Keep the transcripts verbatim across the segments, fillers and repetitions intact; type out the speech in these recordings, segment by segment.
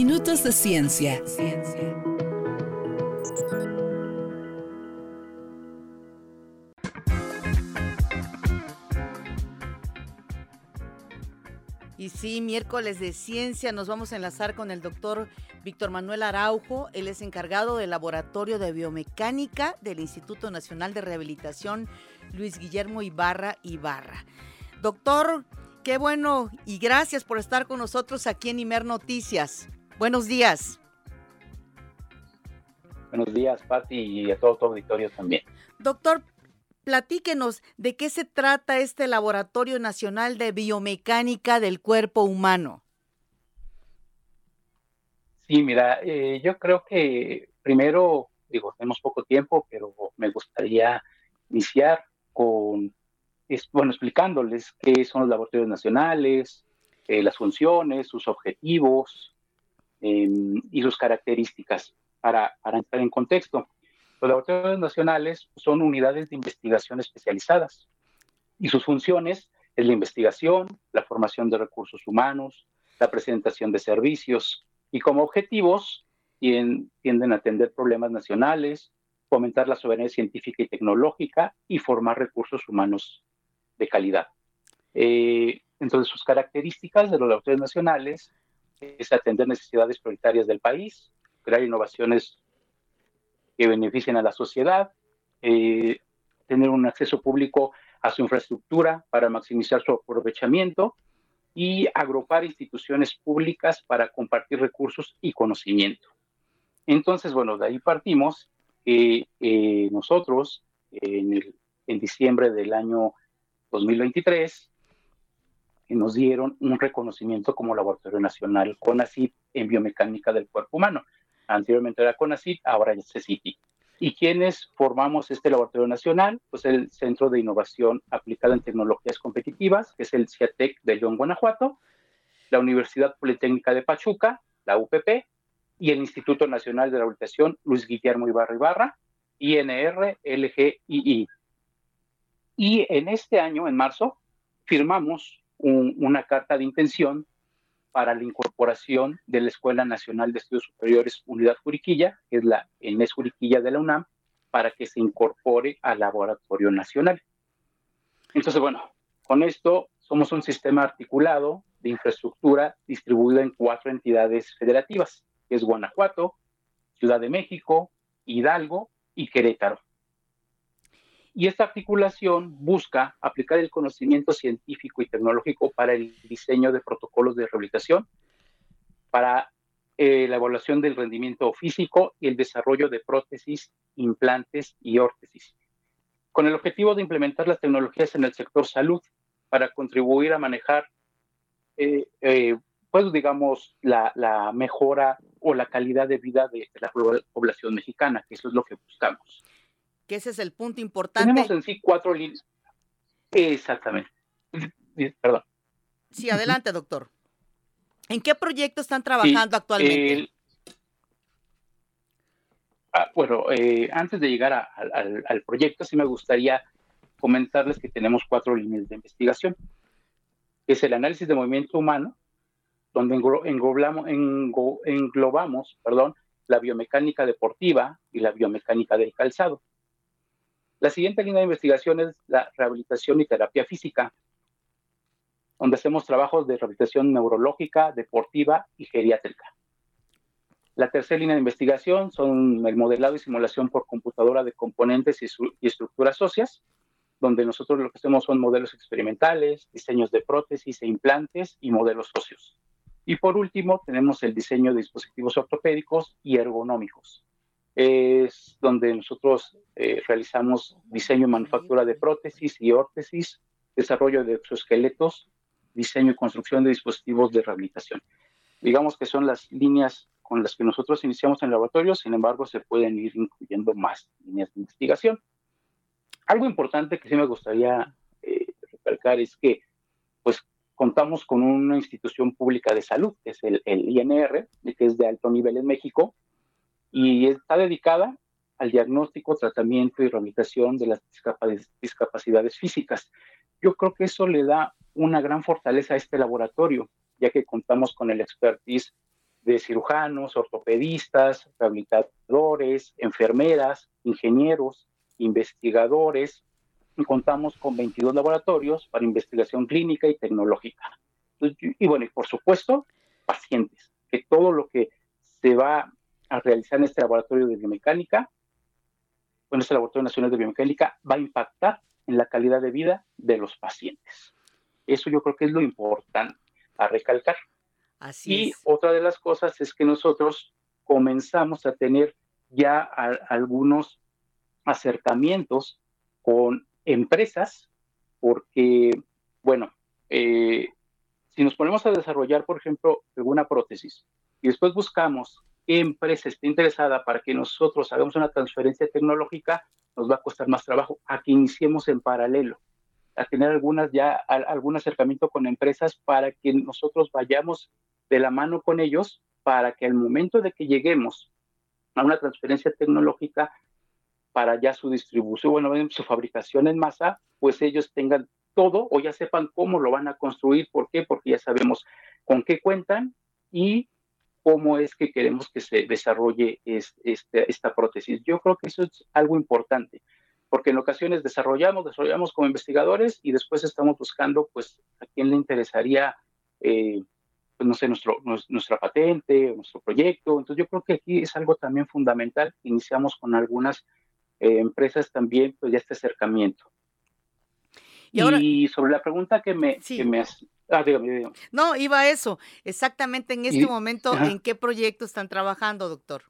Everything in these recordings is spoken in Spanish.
Minutos de Ciencia. Y sí, miércoles de ciencia, nos vamos a enlazar con el doctor Víctor Manuel Araujo. Él es encargado del Laboratorio de Biomecánica del Instituto Nacional de Rehabilitación Luis Guillermo Ibarra Ibarra. Doctor, qué bueno y gracias por estar con nosotros aquí en Imer Noticias. Buenos días. Buenos días, Pati, y a todo tu auditorio también. Doctor, platíquenos de qué se trata este Laboratorio Nacional de Biomecánica del Cuerpo Humano. Sí, mira, eh, yo creo que primero, digo, tenemos poco tiempo, pero me gustaría iniciar con, es, bueno, explicándoles qué son los laboratorios nacionales, eh, las funciones, sus objetivos eh, y sus características para, para entrar en contexto. Los laboratorios nacionales son unidades de investigación especializadas y sus funciones es la investigación, la formación de recursos humanos, la presentación de servicios y como objetivos tienden, tienden a atender problemas nacionales, fomentar la soberanía científica y tecnológica y formar recursos humanos de calidad. Eh, entonces, sus características de los laboratorios nacionales es atender necesidades prioritarias del país, crear innovaciones que beneficien a la sociedad, eh, tener un acceso público a su infraestructura para maximizar su aprovechamiento y agrupar instituciones públicas para compartir recursos y conocimiento. Entonces, bueno, de ahí partimos que eh, nosotros en, el, en diciembre del año dos mil veintitrés nos dieron un reconocimiento como Laboratorio Nacional CONACYT en Biomecánica del Cuerpo Humano. Anteriormente era CONACYT, ahora es CECITI. ¿Y quiénes formamos este Laboratorio Nacional? Pues el Centro de Innovación Aplicada en Tecnologías Competitivas, que es el CIATEC de León, Guanajuato, la Universidad Politécnica de Pachuca, la U P P, y el Instituto Nacional de Rehabilitación Luis Guillermo Ibarra Ibarra, I N R L G I I. Y en este año, en marzo, firmamos un, una carta de intención para la incorporación de la Escuela Nacional de Estudios Superiores Unidad Juriquilla, que es la ENES Juriquilla de la UNAM, para que se incorpore al Laboratorio Nacional. Entonces, bueno, con esto somos un sistema articulado de infraestructura distribuido en cuatro entidades federativas, que es Guanajuato, Ciudad de México, Hidalgo y Querétaro. Y esta articulación busca aplicar el conocimiento científico y tecnológico para el diseño de protocolos de rehabilitación, para eh, la evaluación del rendimiento físico y el desarrollo de prótesis, implantes y órtesis, con el objetivo de implementar las tecnologías en el sector salud para contribuir a manejar, eh, eh, pues digamos, la, la mejora o la calidad de vida de, de la población mexicana, que eso es lo que buscamos. Que ese es el punto importante. Tenemos en sí cuatro líneas. Exactamente. Perdón. Sí, adelante, doctor. ¿En qué proyecto están trabajando sí, actualmente? El, ah, bueno, eh, antes de llegar a, a, al, al proyecto, sí me gustaría comentarles que tenemos cuatro líneas de investigación. Es el análisis de movimiento humano, donde englobamos, englobamos perdón, la biomecánica deportiva y la biomecánica del calzado. La siguiente línea de investigación es la rehabilitación y terapia física, donde hacemos trabajos de rehabilitación neurológica, deportiva y geriátrica. La tercera línea de investigación son el modelado y simulación por computadora de componentes y, su, y estructuras óseas, donde nosotros lo que hacemos son modelos experimentales, diseños de prótesis e implantes y modelos óseos. Y por último, tenemos el diseño de dispositivos ortopédicos y ergonómicos. Es donde nosotros eh, realizamos diseño y manufactura de prótesis y órtesis, desarrollo de exoesqueletos, diseño y construcción de dispositivos de rehabilitación. Digamos que son las líneas con las que nosotros iniciamos en el laboratorio, sin embargo, se pueden ir incluyendo más líneas de investigación. Algo importante que sí me gustaría eh, recalcar es que, pues, contamos con una institución pública de salud, que es el, el I N R, que es de alto nivel en México, y está dedicada al diagnóstico, tratamiento y rehabilitación de las discapacidades físicas. Yo creo que eso le da una gran fortaleza a este laboratorio, ya que contamos con el expertise de cirujanos, ortopedistas, rehabilitadores, enfermeras, ingenieros, investigadores, y contamos con veintidós laboratorios para investigación clínica y tecnológica. Y, y bueno, y por supuesto, pacientes, que todo lo que se va a realizar en este laboratorio de biomecánica, en este Laboratorio Nacional de Biomecánica, va a impactar en la calidad de vida de los pacientes. Eso yo creo que es lo importante a recalcar. Así y es. otra de las cosas es que nosotros comenzamos a tener ya a, algunos acercamientos con empresas, porque, bueno, eh, si nos ponemos a desarrollar, por ejemplo, alguna prótesis y después buscamos qué empresa está interesada para que nosotros hagamos una transferencia tecnológica, nos va a costar más trabajo a que iniciemos en paralelo, a tener algunas ya a, algún acercamiento con empresas para que nosotros vayamos de la mano con ellos para que al momento de que lleguemos a una transferencia tecnológica para ya su distribución, bueno, su fabricación en masa, pues ellos tengan todo o ya sepan cómo lo van a construir. ¿Por qué? Porque ya sabemos con qué cuentan y cómo es que queremos que se desarrolle este, este, esta prótesis. Yo creo que eso es algo importante, porque en ocasiones desarrollamos, desarrollamos como investigadores y después estamos buscando, pues, a quién le interesaría, eh, pues, no sé, nuestro, nuestra patente, nuestro proyecto. Entonces yo creo que aquí es algo también fundamental. Iniciamos con algunas eh, empresas también, pues, ya este acercamiento. Y ahora, Y sobre la pregunta que me, que sí. me has... Ah, dígame, dígame. No, iba a eso. Exactamente en este Y, momento, ajá. ¿en qué proyecto están trabajando, doctor?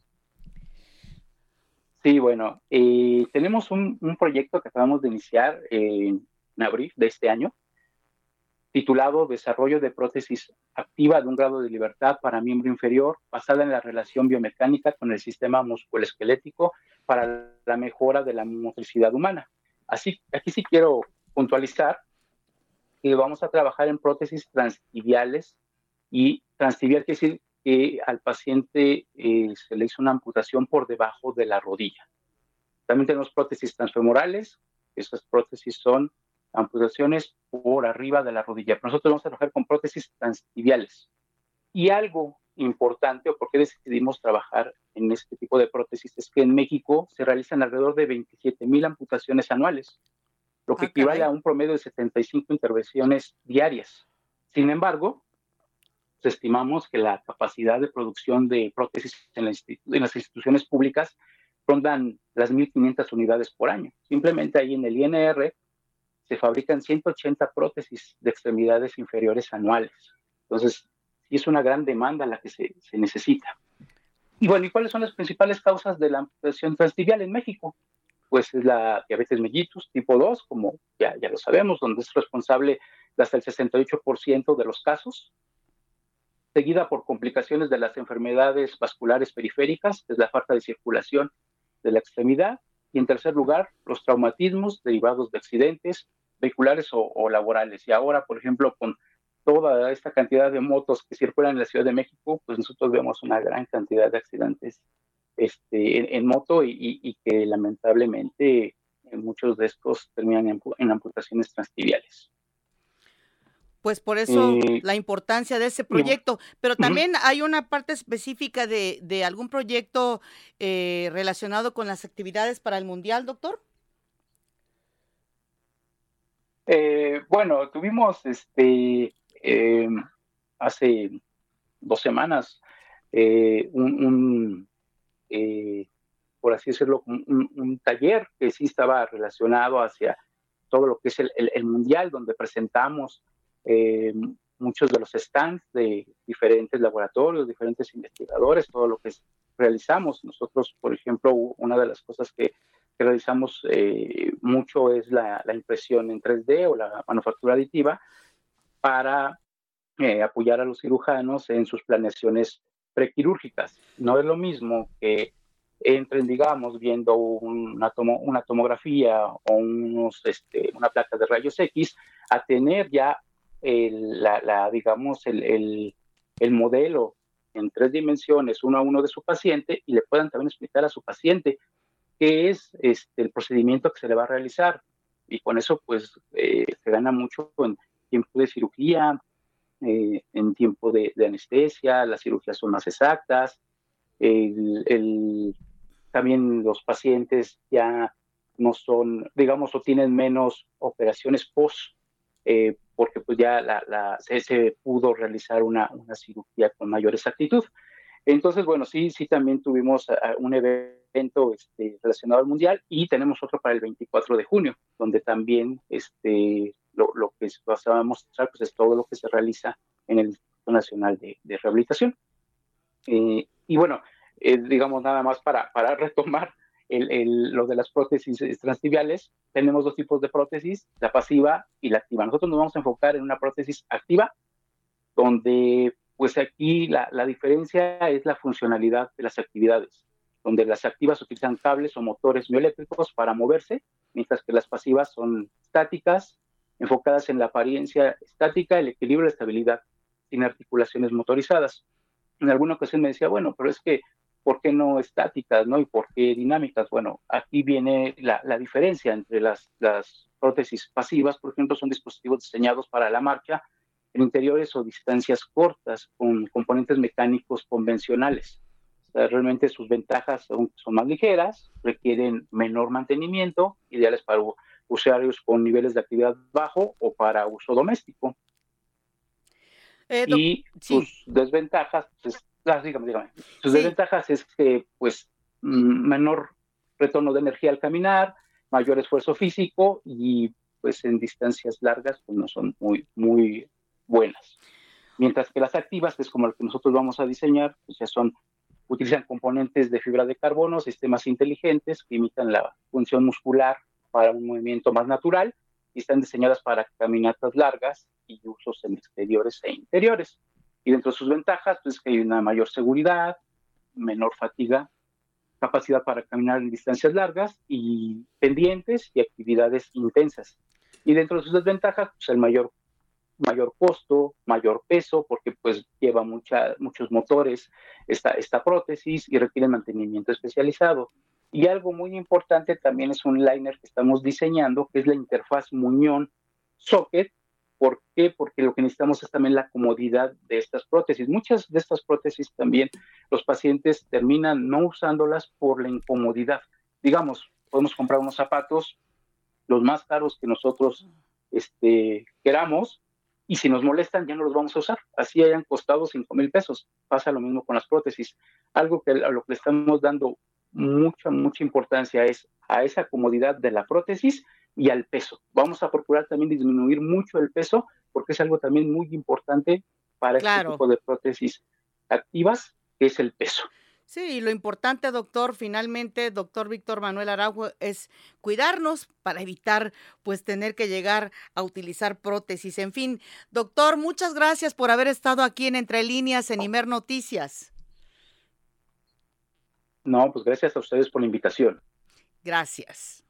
Sí, bueno, eh, tenemos un, un proyecto que acabamos de iniciar eh, en abril de este año, titulado Desarrollo de prótesis activa de un grado de libertad para miembro inferior, basada en la relación biomecánica con el sistema musculoesquelético para la mejora de la motricidad humana. Así, aquí sí quiero puntualizar que vamos a trabajar en prótesis transtibiales, y transtibial quiere decir que al paciente eh, se le hizo una amputación por debajo de la rodilla. También tenemos prótesis transfemorales. Estas prótesis son amputaciones por arriba de la rodilla. Pero nosotros vamos a trabajar con prótesis transtibiales. Y algo importante, o por qué decidimos trabajar en este tipo de prótesis, es que en México se realizan alrededor de veintisiete mil amputaciones anuales, lo que Ah, equivale caray. a un promedio de setenta y cinco intervenciones diarias. Sin embargo, pues, estimamos que la capacidad de producción de prótesis en, la en las instituciones públicas rondan las mil quinientas unidades por año. Simplemente ahí en el I N R se fabrican ciento ochenta prótesis de extremidades inferiores anuales. Entonces, sí es una gran demanda la que se, se necesita. Y bueno, ¿y cuáles son las principales causas de la amputación transtibial en México? Pues es la diabetes mellitus tipo dos, como ya, ya lo sabemos, donde es responsable de hasta el sesenta y ocho por ciento de los casos, seguida por complicaciones de las enfermedades vasculares periféricas, que es la falta de circulación de la extremidad, y en tercer lugar, los traumatismos derivados de accidentes vehiculares o, o laborales. Y ahora, por ejemplo, con toda esta cantidad de motos que circulan en la Ciudad de México, pues nosotros vemos una gran cantidad de accidentes este, en, en moto y, y, y que lamentablemente muchos de estos terminan en, en amputaciones transtibiales. Pues por eso Eh, la importancia de ese y, proyecto, pero uh-huh. también hay una parte específica de, de algún proyecto eh, relacionado con las actividades para el Mundial, doctor. Eh, bueno, tuvimos este eh, hace dos semanas eh, un, un eh, por así decirlo, un, un, un, taller que sí estaba relacionado hacia todo lo que es el, el, el mundial, donde presentamos eh, muchos de los stands de diferentes laboratorios, diferentes investigadores, todo lo que es, realizamos. Nosotros, por ejemplo, una de las cosas que, que realizamos eh, mucho es la, la impresión en tres D o la manufactura aditiva para eh, apoyar a los cirujanos en sus planeaciones prequirúrgicas. No es lo mismo que entren, digamos, viendo una, tomo, una tomografía o unos, este, una placa de rayos X, a tener ya el, la, la, digamos, el, el, el modelo en tres dimensiones, uno a uno de su paciente, y le puedan también explicar a su paciente qué es este, el procedimiento que se le va a realizar. Y con eso, pues, eh, se gana mucho en tiempo de cirugía, eh, en tiempo de, de anestesia, las cirugías son más exactas, el, el, también los pacientes ya no son, digamos, o tienen menos operaciones post, eh, porque pues ya la, la, se, se, pudo realizar una, una cirugía con mayor exactitud. Entonces, bueno, sí, sí también tuvimos a, a un evento este, relacionado al Mundial y tenemos otro para el veinticuatro de junio, donde también este, lo, lo que vas a mostrar pues, es todo lo que se realiza en el Instituto Nacional de, de Rehabilitación. Eh, y bueno, eh, digamos nada más para, para retomar el, el, lo de las prótesis transtibiales, tenemos dos tipos de prótesis, la pasiva y la activa. Nosotros nos vamos a enfocar en una prótesis activa, donde pues aquí la, la diferencia es la funcionalidad de las actividades, donde las activas utilizan cables o motores mioeléctricos para moverse, mientras que las pasivas son estáticas, enfocadas en la apariencia estática, el equilibrio y la estabilidad, sin articulaciones motorizadas. En alguna ocasión me decía, bueno, pero es que, ¿por qué no estáticas, no? ¿Y por qué dinámicas? Bueno, aquí viene la, la diferencia entre las, las prótesis pasivas, por ejemplo, son dispositivos diseñados para la marcha en interiores o distancias cortas con componentes mecánicos convencionales. O sea, realmente sus ventajas son, son más ligeras, requieren menor mantenimiento, ideales para usuarios con niveles de actividad bajo o para uso doméstico. Eh, doc- Y sí, sus desventajas, pues, ah, dígame, dígame. Sus sí. desventajas es que, pues, menor retorno de energía al caminar, mayor esfuerzo físico y, pues, en distancias largas, pues, no son muy, muy buenas. Mientras que las activas, que es como lo que nosotros vamos a diseñar, pues ya son, utilizan componentes de fibra de carbono, sistemas inteligentes que imitan la función muscular para un movimiento más natural y están diseñadas para caminatas largas y usos en exteriores e interiores. Y dentro de sus ventajas, pues que hay una mayor seguridad, menor fatiga, capacidad para caminar en distancias largas y pendientes y actividades intensas. Y dentro de sus desventajas, pues el mayor mayor costo, mayor peso, porque pues lleva mucha, muchos motores esta, esta prótesis y requiere mantenimiento especializado. Y algo muy importante también es un liner que estamos diseñando, que es la interfaz muñón-socket. ¿Por qué? Porque lo que necesitamos es también la comodidad de estas prótesis. Muchas de estas prótesis también los pacientes terminan no usándolas por la incomodidad. Digamos, podemos comprar unos zapatos, los más caros que nosotros este, queramos, y si nos molestan ya no los vamos a usar, así hayan costado cinco mil pesos. Pasa lo mismo con las prótesis. Algo que a lo que le estamos dando mucha, mucha importancia es a esa comodidad de la prótesis y al peso. Vamos a procurar también disminuir mucho el peso, porque es algo también muy importante para este Claro. tipo de prótesis activas, que es el peso. Sí, lo importante, doctor, finalmente, doctor Víctor Manuel Araujo, es cuidarnos para evitar, pues, tener que llegar a utilizar prótesis. En fin, doctor, muchas gracias por haber estado aquí en Entre Líneas en Imer Noticias. No, pues gracias a ustedes por la invitación. Gracias.